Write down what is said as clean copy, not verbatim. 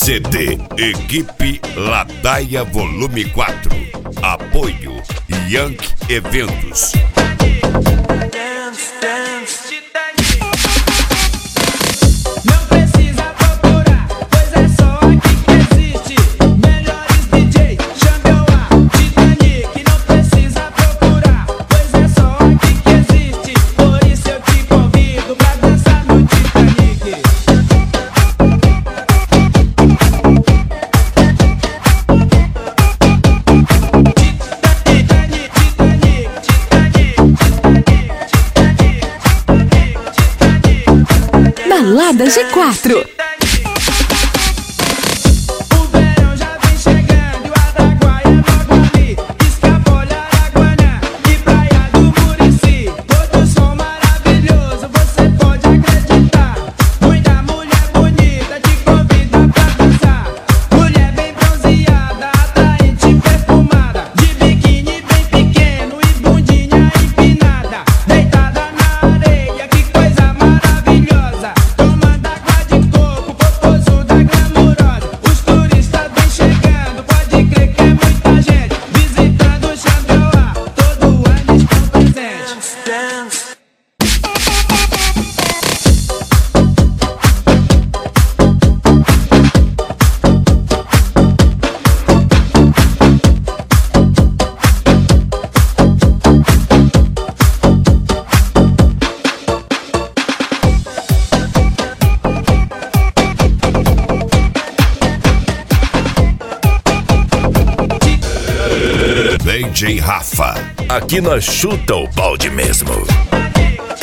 CD Equipe Ladaia Volume 4. Apoio Yankee Eventos. Não precisa procurar, pois é só aqui que existe. Melhores DJ, Xambioá, Titanic. Não precisa procurar, pois é só aqui que existe. Por isso eu te convido pra dançar no Titanic. Balada G4. O verão já vem chegando, Araguaia logo ali. Escafolha, Araguanã e Praia do Murici. Todo som maravilhoso, você pode acreditar. Muita mulher bonita te convida pra dançar. Mulher bem bronzeada, atraente, perfumada, de biquíni bem pequeno e bundinha empinada. Deitada na areia, que coisa maravilhosa. Tomando água de coco, popozuda glamurosa. Os turistas vêm chegando, pode crer que é muita gente visitando o Xambioá, todo ano estão presentes. DJ Rafa. Aqui nós chuta o balde mesmo.